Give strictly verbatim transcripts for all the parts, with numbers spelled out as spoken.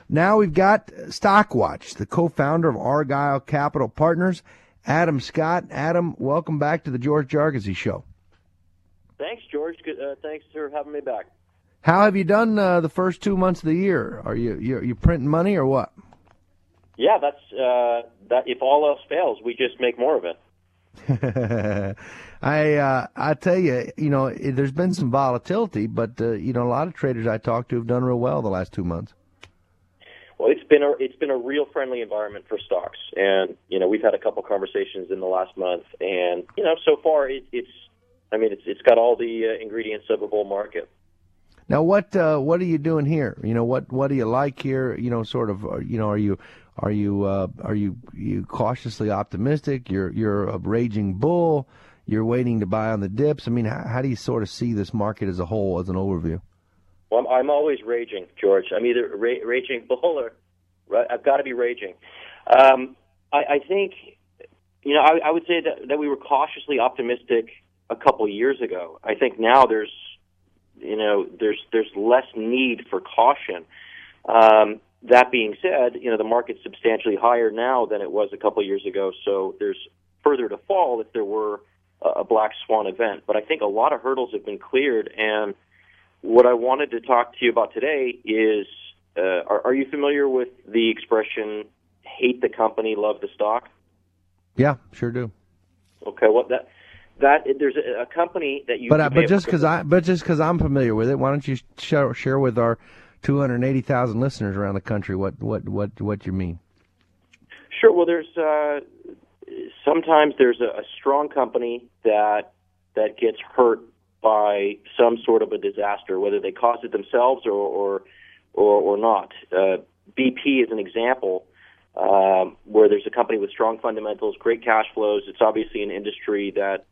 Now we've got Stockwatch, the co-founder of Argyle Capital Partners, Adam Scott. Adam, welcome back to the George Jargazzi Show. Thanks, George. Good, uh, thanks for having me back. How have you done uh, the first two months of the year? Are you you, you printing money or what? Yeah, that's uh, that. If all else fails, we just make more of it. I uh, I tell you, you know, there's been some volatility, but uh, you know, a lot of traders I talked to have done real well the last two months. Well, it's been a it's been a real friendly environment for stocks, and you know, we've had a couple conversations in the last month, and you know, so far it, it's, I mean, it's it's got all the uh, ingredients of a bull market. Now, what uh, what are you doing here? You know, what what do you like here? You know, sort of, you know, are you are you uh, are you you cautiously optimistic? You're you're a raging bull. You're waiting to buy on the dips. I mean, how, how do you sort of see this market as a whole, as an overview? Well, I'm, I'm always raging, George. I'm either ra- raging bull or right, I've got to be raging. Um, I, I think, you know, I, I would say that, that we were cautiously optimistic a couple of years ago. I think now there's, you know, there's there's less need for caution. Um, that being said, you know, the market's substantially higher now than it was a couple of years ago, so there's further to fall if there were a black swan event. But I think a lot of hurdles have been cleared, and what I wanted to talk to you about today is, uh, are, are you familiar with the expression, hate the company, love the stock? Yeah, sure do. Okay, well, that that there's a, a company that you... But, you uh, but just because I, but just because I'm familiar with it, why don't you share, share with our two hundred eighty thousand listeners around the country what, what, what, what you mean? Sure, well, there's... Uh, sometimes there's a, a strong company that that gets hurt by some sort of a disaster, whether they caused it themselves or or or, or not. Uh, B P is an example um, where there's a company with strong fundamentals, great cash flows. It's obviously an industry that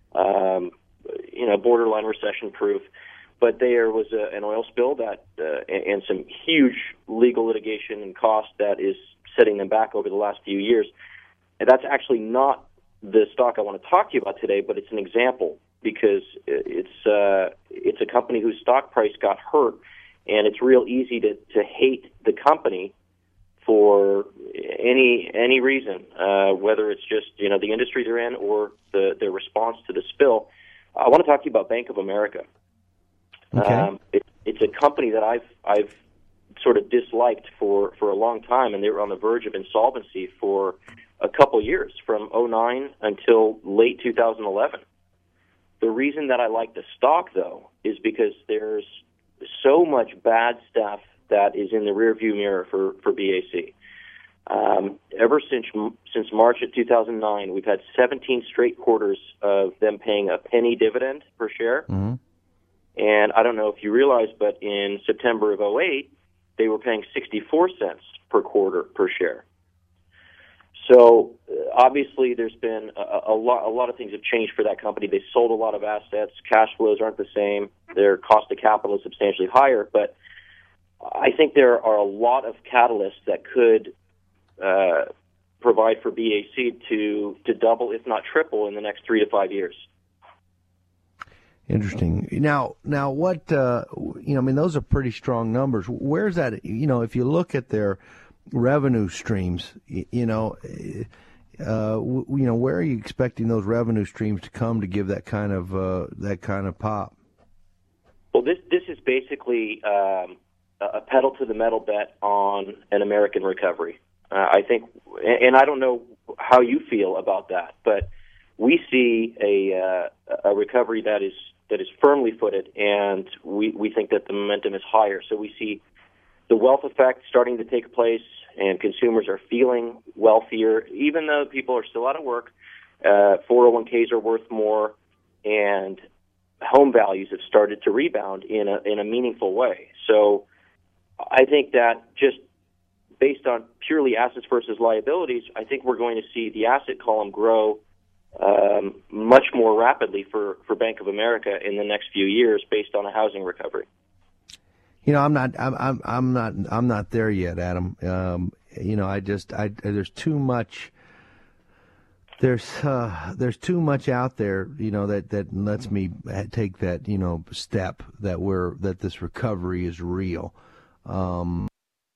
um, you know borderline recession proof, but there was a, an oil spill that uh, and some huge legal litigation and cost that is setting them back over the last few years. And that's actually not the stock I want to talk to you about today, but it's an example because it's uh, it's a company whose stock price got hurt, and it's real easy to, to hate the company for any any reason, uh, whether it's just you know the industry they're in or the their response to the spill. I want to talk to you about Bank of America. Okay. Um, it, it's a company that I've I've sort of disliked for, for a long time, and they were on the verge of insolvency for a couple years, from oh nine until late two thousand eleven. The reason that I like the stock, though, is because there's so much bad stuff that is in the rearview mirror for, for B A C. Um, ever since since March of two thousand nine, we've had seventeen straight quarters of them paying a penny dividend per share. Mm-hmm. And I don't know if you realize, but in September of oh eight, they were paying sixty-four cents per quarter per share. So uh, obviously, there's been a, a lot. A lot of things have changed for that company. They sold a lot of assets. Cash flows aren't the same. Their cost of capital is substantially higher. But I think there are a lot of catalysts that could uh, provide for B A C to to double, if not triple, in the next three to five years. Interesting. Now, now, what uh, you know? I mean, those are pretty strong numbers. Where's that? You know, if you look at their revenue streams, you know, uh, you know, where are you expecting those revenue streams to come to give that kind of uh, that kind of pop? Well, this this is basically um, a pedal to the metal bet on an American recovery. Uh, I think, and I don't know how you feel about that, but we see a uh, a recovery that is that is firmly footed, and we we think that the momentum is higher. So we see the wealth effect starting to take place, and consumers are feeling wealthier, even though people are still out of work. Uh, four oh one k's are worth more, and home values have started to rebound in a in a meaningful way. So I think that just based on purely assets versus liabilities, I think we're going to see the asset column grow um, much more rapidly for, for Bank of America in the next few years based on a housing recovery. You know, I'm not, I'm, I'm, I'm not, I'm not there yet, Adam. Um, you know, I just, I, there's too much, there's, uh, there's too much out there, you know, that, that lets me take that, you know, step that we're, that this recovery is real. Um,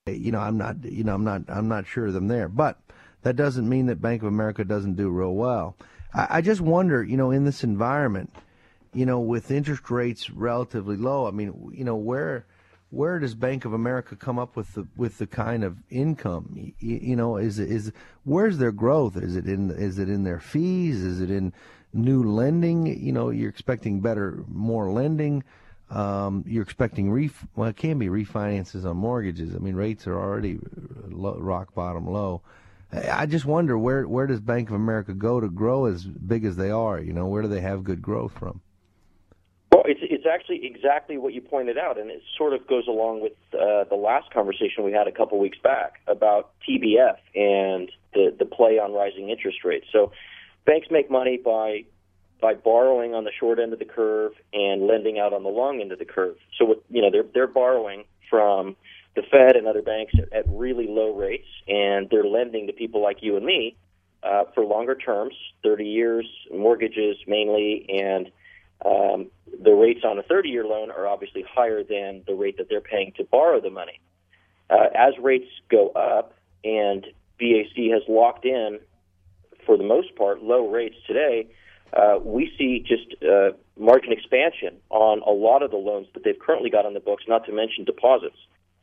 You know, I'm not, you know, I'm not, I'm not sure of them there, but that doesn't mean that Bank of America doesn't do real well. I, I just wonder, you know, in this environment, you know, with interest rates relatively low, I mean, you know, where, where does Bank of America come up with the with the kind of income? You, you know, is is where's their growth? Is it in is it in their fees? Is it in new lending? You know, you're expecting better, more lending. Um, you're expecting ref well, it can be refinances on mortgages. I mean, rates are already low, rock bottom low. I just wonder where where does Bank of America go to grow as big as they are? You know, where do they have good growth from? Well, it's it's actually exactly what you pointed out, and it sort of goes along with uh, the last conversation we had a couple weeks back about T B F and the the play on rising interest rates. So, banks make money by by borrowing on the short end of the curve and lending out on the long end of the curve. So, what, you know, they're they're borrowing from the Fed and other banks at, at really low rates, and they're lending to people like you and me uh, for longer terms, thirty years, mortgages mainly, and um, the rates on a thirty-year loan are obviously higher than the rate that they're paying to borrow the money. Uh, as rates go up, and B A C has locked in, for the most part, low rates today, Uh, we see just uh, margin expansion on a lot of the loans that they've currently got on the books, not to mention deposits.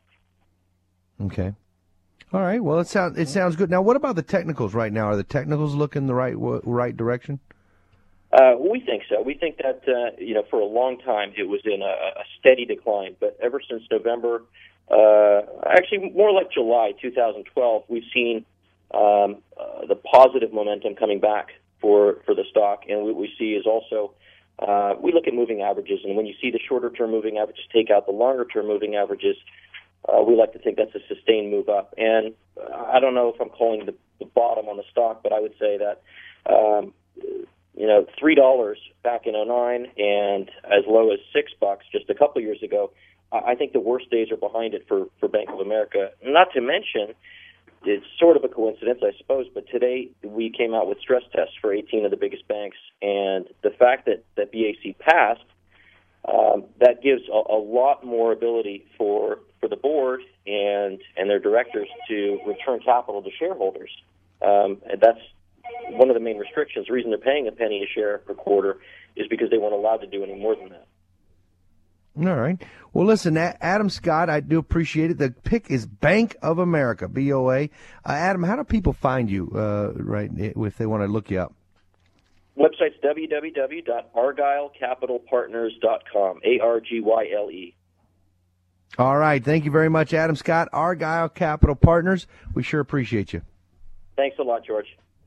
Okay. All right. Well, it sounds it sounds good. Now, what about the technicals right now? Are the technicals looking the right right direction? Uh, we think so. We think that uh, you know for a long time it was in a, a steady decline, but ever since November, uh, actually more like July twenty twelve, we've seen um, uh, the positive momentum coming back for, for the stock, and what we see is also, uh, we look at moving averages, and when you see the shorter-term moving averages take out the longer-term moving averages, uh, we like to think that's a sustained move up. And I don't know if I'm calling the, the bottom on the stock, but I would say that, um, you know, three dollars back in oh nine and as low as six bucks just a couple years ago, I think the worst days are behind it for, for Bank of America. Not to mention, it's sort of a coincidence, I suppose, but today we came out with stress tests for eighteen of the biggest banks, and the fact that, that B A C passed, um, that gives a, a lot more ability for for the board and and their directors to return capital to shareholders. Um, and that's one of the main restrictions. The reason they're paying a penny a share per quarter is because they weren't allowed to do any more than that. All right. Well, listen, Adam Scott, I do appreciate it. The pick is Bank of America, B O A. Uh, Adam, how do people find you, uh, right, if they want to look you up? Website's w w w dot argyle capital partners dot com, A R G Y L E. All right. Thank you very much, Adam Scott, Argyle Capital Partners. We sure appreciate you. Thanks a lot, George.